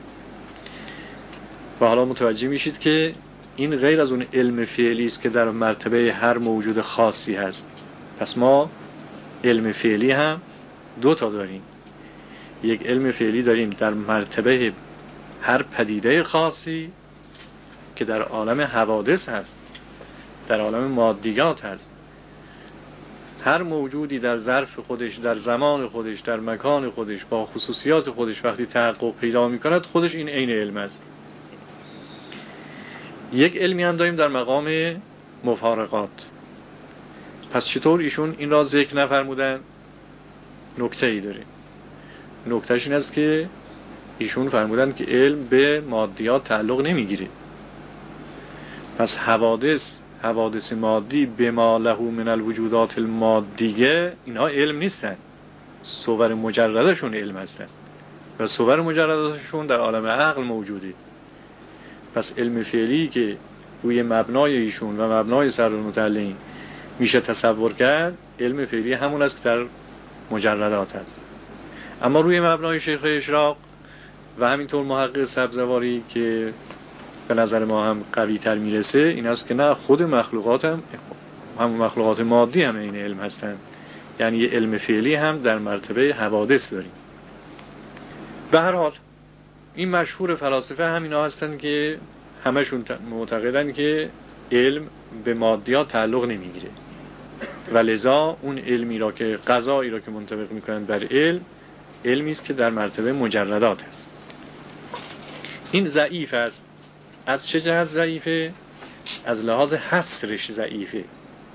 و حالا متوجه میشید که این غیر از اون علم فعلی است که در مرتبه هر موجود خاصی هست. پس ما علم فعلی هم 2 تا داریم. یک علم فعلی داریم در مرتبه هر پدیده خاصی که در عالم حوادث هست، در عالم مادیات هست. هر موجودی در ظرف خودش، در زمان خودش، در مکان خودش، با خصوصیات خودش وقتی تحقق پیدا می‌کند، خودش این عین علم است. یک علمی هم داریم در مقام مفارقات. پس چطور ایشون این را ذکر نفرمودن؟ نکته‌ای داره. نکتهش این است که ایشون فرمودن که علم به مادیات تعلق نمیگیره. پس حوادث مادی به ما له من الوجودات المادیه، اینها علم نیستن، صور مجردشون علم هستن و صور مجردشون در عالم عقل موجوده. پس علم فعلی که روی مبنای ایشون و مبنای سرالمتعلین میشه تصور کرد، علم فعلی همون است که در مجردات هست. اما روی مبنای شیخ اشراق و همینطور محقق سبزواری که به نظر ما هم قوی تر میرسه، این است که نه، خود مخلوقات هم همون مخلوقات مادی هم این علم هستن، یعنی یه علم فعلی هم در مرتبه حوادث داریم. به هر حال این مشهور فلاسفه همینا هستن که همشون معتقدن که علم به مادیات تعلق نمیگیره و لذا اون علمی را که قضایی را که منطبق میکنن بر علم، علمی است که در مرتبه مجردات است. این ضعیف است. از چه جهت ضعیفه؟ از لحاظ حصرش ضعیفه.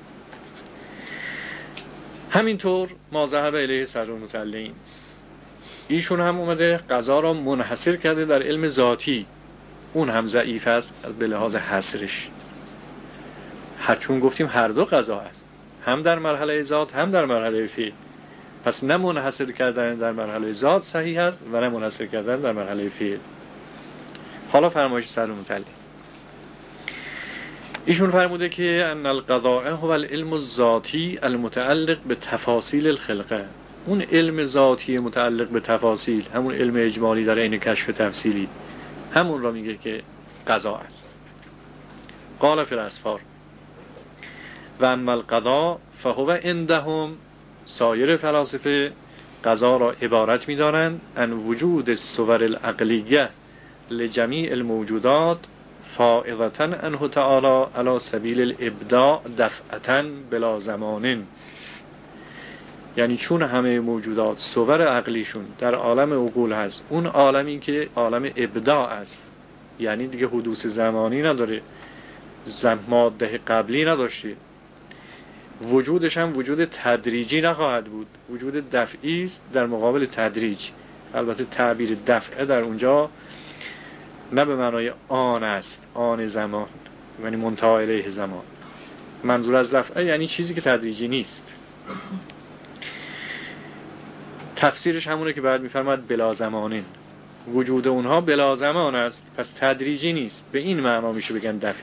همینطور ما ذهب الیه صدر المتعلین، ایشون هم اومده قضا را منحصر کرده در علم ذاتی، اون هم ضعیف است به لحاظ حصرش. چون گفتیم هر دو قضا است، هم در مرحله ذات هم در مرحله فعل، پس نه منحصر کردن در مرحله ذات صحیح است و نه منحصر کردن در مرحله فعل. حالا فرمایش صدر المتعلین، ایشون فرموده که ان القضاء هو العلم الذاتی المتعلق به تفاصیل الخلقه. اون علم ذاتی متعلق به تفاصیل، همون علم اجمالی در عین کشف تفصیلی، همون را میگه که قضا است. قال فی الاسفار و اما القضاء فهو عندهم، سایر فلاسفه قضا را عبارت می‌دانند ان وجود الصور العقلیه لجمیع الموجودات فائضة عنه تعالی علی سبیل الابداع دفعة بلا زمان. یعنی چون همه موجودات صور عقلیشون در عالم عقول هست، اون عالمی که عالم ابداع است، یعنی دیگه حدوث زمانی نداره، ماده قبلی نداشته، وجودش هم وجود تدریجی نخواهد بود، وجود دفعی است در مقابل تدریج. البته تعبیر دفعه در اونجا نه به معنای آن است، آن زمان، یعنی منتهی الیه زمان. منظور از دفعه یعنی چیزی که تدریجی نیست. تفسیرش همونه که بعد میفرماد بلا زمانین، وجود اونها بلا زمان است، پس تدریجی نیست. به این معنا میشه بگن دفعی.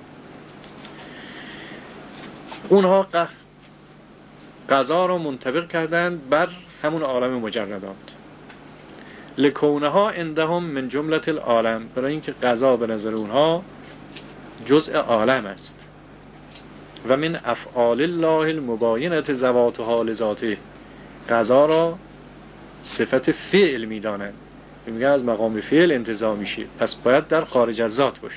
اونها قضا رو منطبق کردند بر همون عالم مجردات، لکونها عندهم من جمله العالم، برای اینکه قضا به نظر اونها جزء عالم است. و من افعال الله المباینه ذواتها لذاته، قضا را صفت فعل میدانند، میگه از مقام فعل انتزاع میشه، پس باید در خارج از ذات باشه.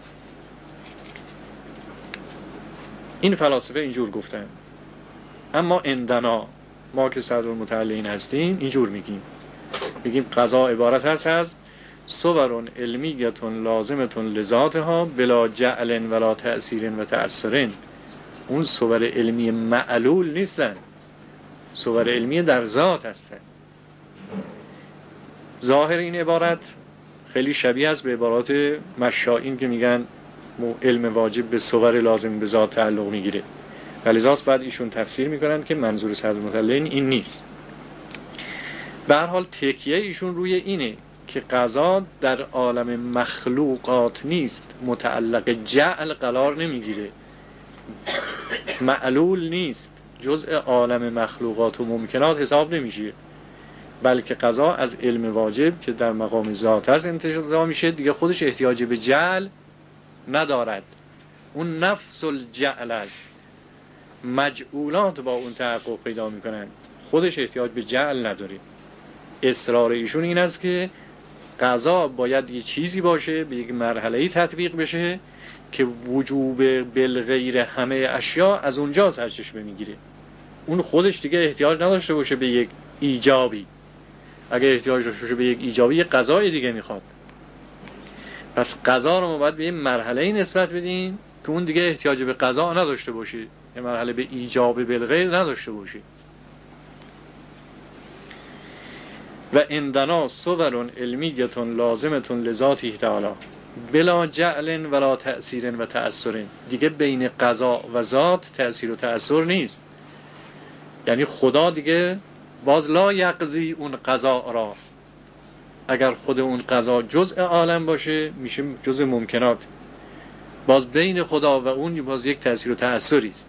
این فلاسفه اینجور گفتن. اما عندنا، ما که صدر المتعلین هستیم، اینجور میگیم قضا عبارت هست از صور علمیه لازمه لذاتها بلا جعل ولا تأثیر و تأثر. اون صور علمی معلول نیستن، صور علمی در ذات هستن. ظاهر این عبارت خیلی شبیه است به عبارات مشائین که میگن علم واجب به صور لازم به ذات تعلق میگیره، ولی ذات بعد ایشون تفسیر میکنن که منظور صدر المتعلین این نیست. به هر حال تکیه ایشون روی اینه که قضا در عالم مخلوقات نیست، متعلق جعل قرار نمیگیره، معلول نیست، جزء عالم مخلوقات و ممکنات حساب نمیشه، بلکه قضا از علم واجب که در مقام ذات هست انتزاع میشه، دیگه خودش احتیاج به جعل ندارد. اون نفس الجعل است، مجعولات با اون تحقق پیدا میکنن، خودش احتیاج به جعل نداره. اصرار ایشون این است که قضا باید یه چیزی باشه، به یک مرحله‌ای تطبیق بشه که وجوب بالغیر همه اشیاء از اونجا سرچشمه میگیره. اون خودش دیگه احتیاج نداشته باشه به یک ایجابی. اگه احتیاج داشته باشه به یک ایجابی، یک قضای دیگه میخواد. پس قضا رو ما باید به یک مرحله‌ای نسبت بدیم که اون دیگه احتیاج به قضا نداشته باشه، یه مرحله به ایجاب بالغیر نداشته باشه. و عندنا صور علمیه لازمه لذاته تعالی بلا جعل ولا تأثیر و تأثر. دیگه بین قضا و ذات تأثیر و تأثیر نیست، یعنی خدا دیگه باز لا یقضی اون قضا را. اگر خود اون قضا جزء عالم باشه میشه جزء ممکنات، باز بین خدا و اون باز یک تأثیر و تأثیری است.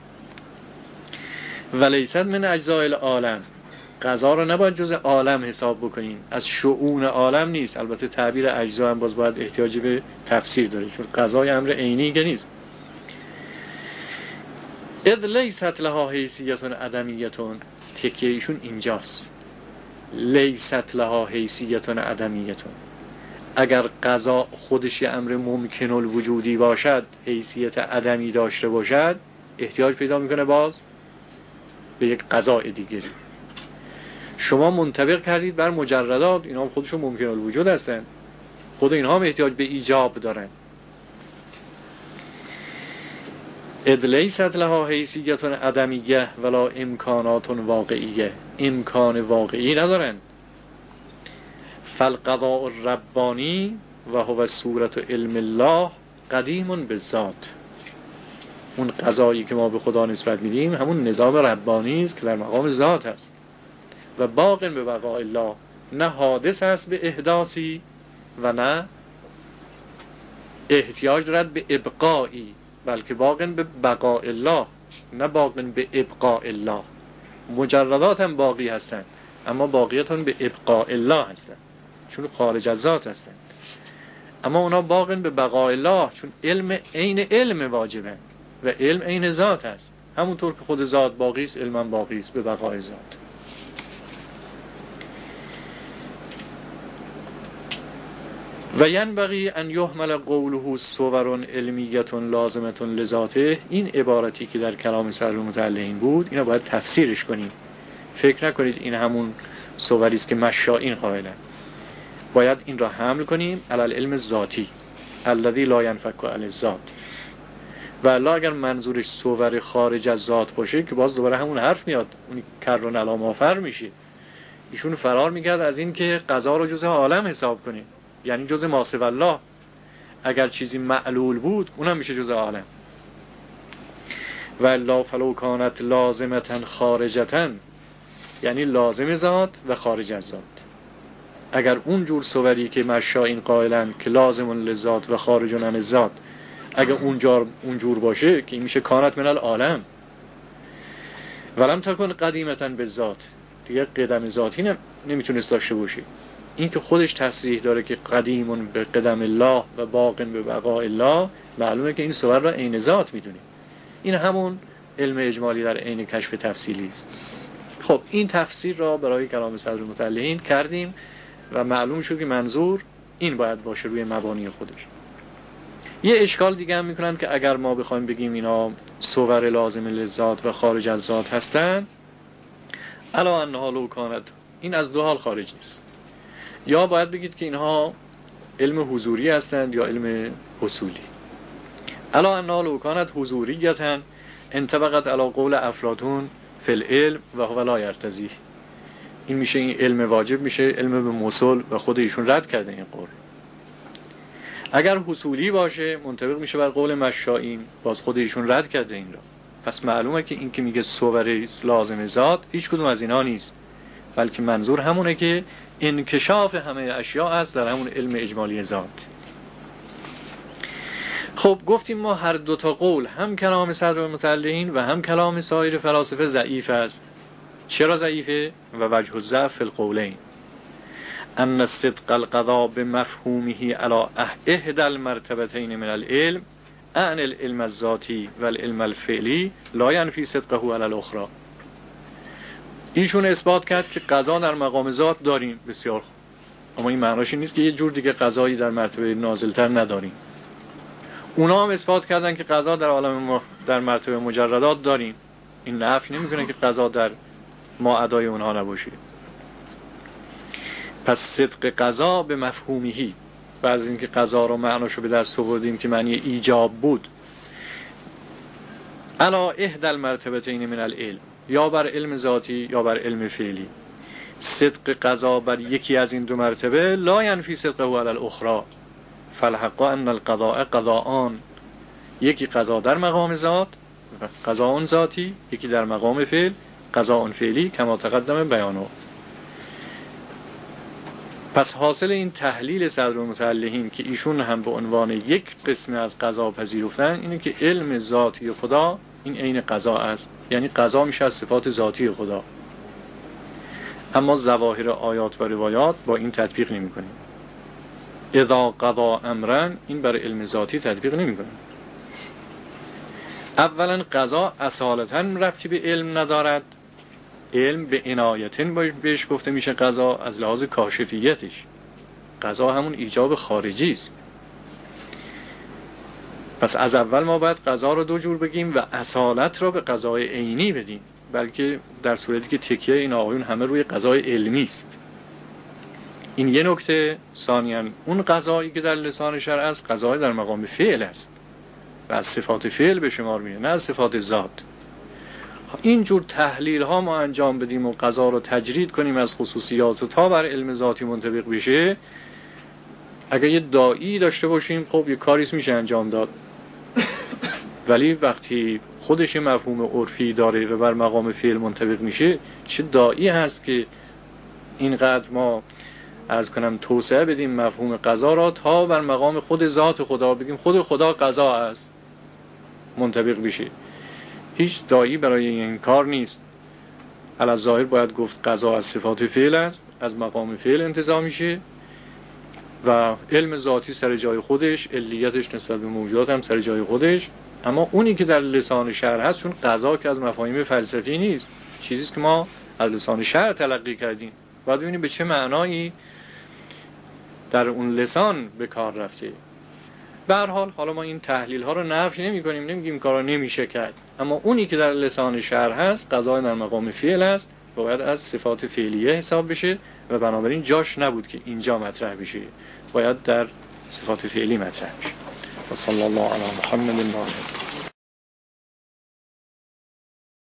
ولیست من اجزاء العالم، قضا رو نباید جزء عالم حساب بکنیم، از شؤون عالم نیست. البته تعبیر اجزا هم باز باید احتیاج به تفسیر داره، چون قضای امر عینی که نیست. اذ لیست لها حیثیت عدمیت، تکیه ایشون اینجاست. لیست لها حیثیت عدمیت، اگر قضا خودش یه امر ممکن الوجودی باشد، حیثیت عدمی داشته باشد، احتیاج پیدا میکنه باز به یک قضاء دیگری. شما منطبق کردید بر مجردات، اینا هم خودشون ممکن الوجود هستن، خود اینها هم احتیاج به ایجاب دارن. اذ لیست لها حیثیت عدمیه ولا امکانات واقعیه، امکان واقعی ندارن. فالقضاء الربانی و هو صورت علم الله قدیم بالذات، اون قضایی که ما به خدا نسبت میدیم همون نظام ربانی است که در مقام ذات است و باقی به بقاء الله، نه حادث است به احداثی و نه احتیاج دارد به ابقایی، بلکه باقی به بقاء الله نه باقی به ابقاء الله. مجردات هم باقی هستند اما باقیتون به ابقاء الله هستند چون خارج از ذات هستند، اما اونا باقی به بقاء الله چون علم عین علم واجبه و علم عین ذات است. همونطور که خود ذات باقی است، علم هم باقی است به بقاء ذات. و ینبغی ان یحمل قوله صور علمیت لازمه لذاته، این عبارتی که در کلام صدر المتعلقین بود اینو باید تفسیرش کنیم. فکر نکنید این همون صوری است که مشائین قائلن. باید این را حمل کنیم علی العلم ذاتی الذی لا ینفک عن الذات. و الا اگر منظورش صور خارج از ذات باشه که باز دوباره همون حرف میاد، اون کرون علی مافر میشه. ایشون فرار میکرد از این که قضا رو جزء عالم حساب کنه، یعنی جزء ما سوی الله. اگر چیزی معلول بود اونم میشه جزء عالم. و الا فلو کانت لازمتا خارجتا، یعنی لازم ذات و خارج از ذات. اگر اون جور صوری که مشائین قائلن که لازم للذات و خارج عن الذات، اگر اون جور باشه که این میشه کانت من العالم. ولم تکن قدیمتا بالذات، دیگه قدم ذاتی نمیتونست داشته باشه. این که خودش تصریح داره که قدیمون به قدم الله و باقین به بقاء الله، معلومه که این صور را عین ذات میدونه. این همون علم اجمالی در عین کشف تفصیلی است. خب این تفسیر را برای کلام صدر المتعلقین کردیم و معلوم شد که منظور این باید باشه روی مبانی خودش. یه اشکال دیگه هم میکنن که اگر ما بخوایم بگیم اینا صور لازم للذات و خارج از ذات هستن، الا انها لو کانت، این از دو حال خارج نیست. یا باید بگید که اینها علم حضوری هستند یا علم اصولی. الا انها لو کانت حضوریتا انطبقت علی قول افلاطون فی العلم و هو لا یرتضی، این میشه این علم واجب میشه علم به موصول و خود ایشون رد کرده این قول. اگر حصولی باشه منطبق میشه بر قول مشائین، باز خود ایشون رد کرده این را. پس معلومه که این که میگه صور لازم ذات هیچ کدوم از اینا نیست، بلکه منظور همونه که انکشاف همه اشیاء است در همون علم اجمالی ذات. خب گفتیم ما هر دوتا قول، هم کلام صدر المتعلقین و هم کلام سایر فلاسفه ضعیف است. چرا ضعیفه؟ و وجه الضعف فی القولین ان صدق القضاء بمفهومه علی احدى المرتبتين من العلم عن العلم الذاتی و العلم الفعلی لا ینفی صدقه علی الاخرى. ایشون اثبات کرد که قضا در مقام ذات داریم، بسیار خوب، اما این معناش این نیست که یه جور دیگه قضایی در مرتبه نازلتر نداریم. اونا هم اثبات کردن که قضا در عالم در مرتبه مجردات داریم. این نفی نمیکنه که قضا در ما ادای اونها نباشه. پس صدق قضا به مفهومیهی، بعد از اینکه قضا رو معناشو به دست آوردیم که معنی ایجاب بود، علا احدى المرتبتین من العلم، یا بر علم ذاتی یا بر علم فعلی. صدق قضا بر یکی از این دو مرتبه لا ینفی صدقه علی الاخرى، فالحق ان القضاء قضاءان، یکی قضا در مقام ذات قضاء ذاتی، یکی در مقام فعل قضاء فعلی کما تقدم بیانه. پس حاصل این تحلیل صدر المتعلقین که ایشون هم به عنوان یک قسم از قضا پذیرفتن اینه که علم ذاتی خدا این عین قضا است، یعنی قضا میشه از صفات ذاتی خدا، اما ظواهر آیات و روایات با این تطبیق نمی کنیم. اذا قضا امرا این برای علم ذاتی تطبیق نمی کنیم. اولا قضا اصالتا ربطی به علم ندارد، علم به عنایتن بهش گفته میشه قضا از لحاظ کاشفیتش. قضا همون ایجاب خارجی است. پس از اول ما باید قضا رو دو جور بگیم و اصالت رو به قضای عینی بدیم، بلکه در صورتی که تکیه این آقایون همه روی قضای علمی است. این یه نکته. ثانیاً اون قضایی که در لسان شرع است قضای در مقام فعل است و از صفات فعل به شمار میره، نه از صفات ذات. اینجور تحلیل ها ما انجام بدیم و قضا رو تجرید کنیم از خصوصیات و تا بر علم ذاتی منطبق بشه، اگر یه داعی داشته باشیم خب یه کاریش میشه انجام داد، ولی وقتی خودش مفهوم عرفی داره و بر مقام فعل منطبق میشه، چه داعی هست که اینقدر ما عرض کنم توسعه بدیم مفهوم قضا را تا بر مقام خود ذات خدا بگیم خود خدا قضا است منطبق بشه. هیچ داعی برای این کار نیست. الظاهر باید گفت قضا از صفات فعل است، از مقام فعل انتزاع میشه و علم ذاتی سر جای خودش، علیتش نسبت به موجودات هم سر جای خودش. اما اونی که در لسان شرع هست چون قضا که از مفاهیم فلسفی نیست، چیزیست که ما از لسان شرع تلقی کردیم، باید ببینیم به چه معنایی در اون لسان به کار رفته. به هر حال حالا ما این تحلیل ها رو نفی نمی کنیم، نمیگیم کارا نمیشه کرد، اما اونی که در لسان شرع هست قضا در مقام فعل است، باید از صفات فعلیه حساب بشه و بنابراین جاش نبود که اینجا مطرح بشه، باید در صفات فعلی مطرح بشه. و صلی الله علی محمد و